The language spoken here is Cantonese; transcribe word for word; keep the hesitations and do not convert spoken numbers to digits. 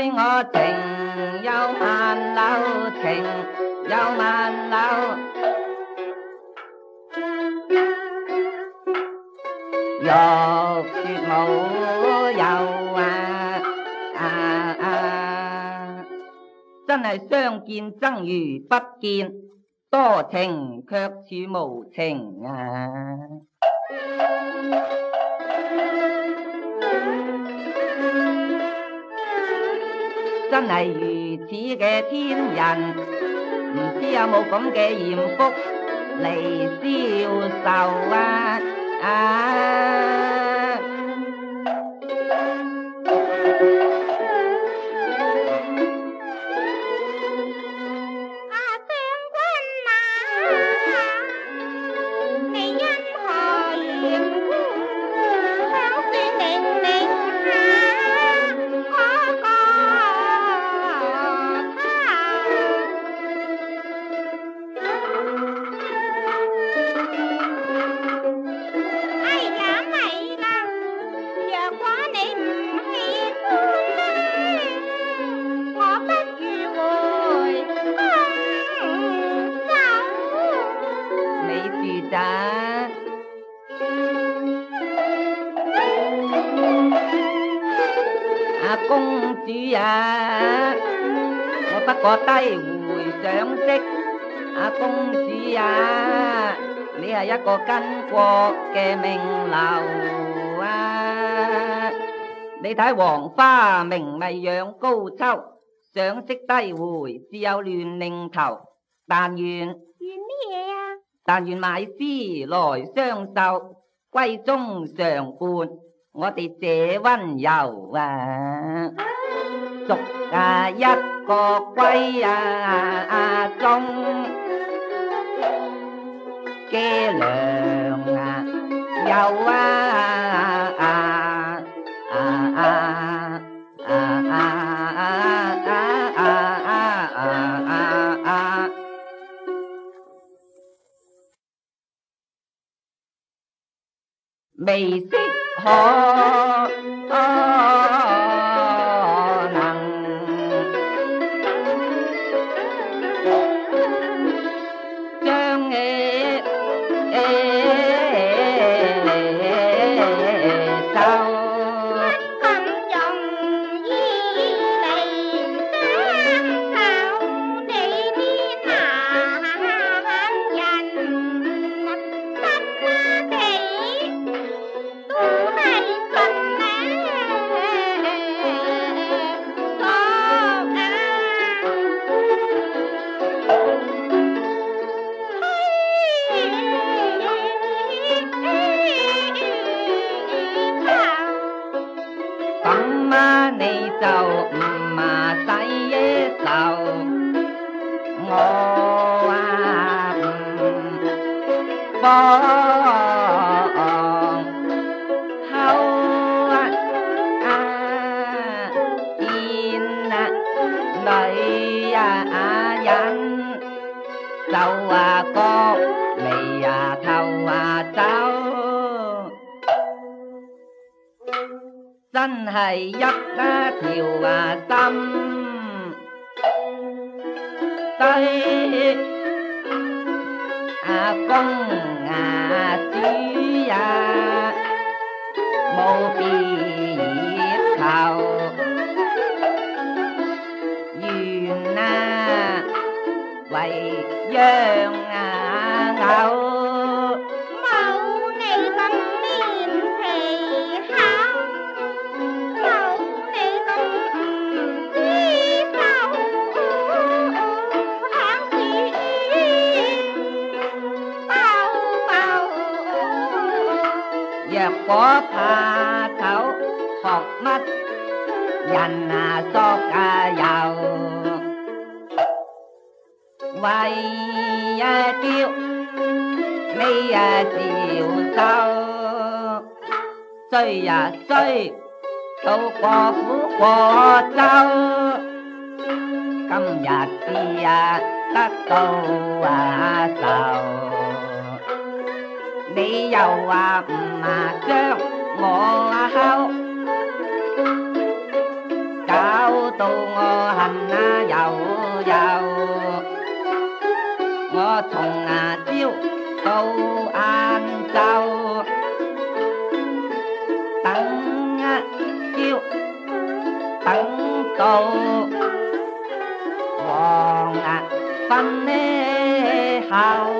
我情又萬縷，情又萬縷。欲說無有啊啊啊！真係相見爭如不見，多情卻似無情啊！真係如此嘅天人，唔知有冇咁嘅艷福嚟消受啊！啊！公主啊，我不過低回賞識。啊公主啊，你係一個巾幗嘅名流啊！你睇黃花明媚養高秋，賞識低回只有亂擰頭。但願願咩嘢啊？ 但願買詩來相授，閨中常伴我哋這溫柔啊！逐啊一個閨啊中嘅娘啊有啊啊啊啊啊啊啊！未識可能將你收。你就唔嘛使愁，我啊唔放後啊見啊女啊人，就啊角眉啊頭啊走。真係一條啊心對啊公啊主啊無別求，願啊為讓啊偶。若果怕醜學乜人啊索啊又為啊叫你啊照受，衰呀衰到過苦過周，今日至啊得到啊受。你又話唔啊將我啊睺，搞到我恨啊悠悠，我從啊朝到晏晝，等啊朝等到黃啊昏呢後。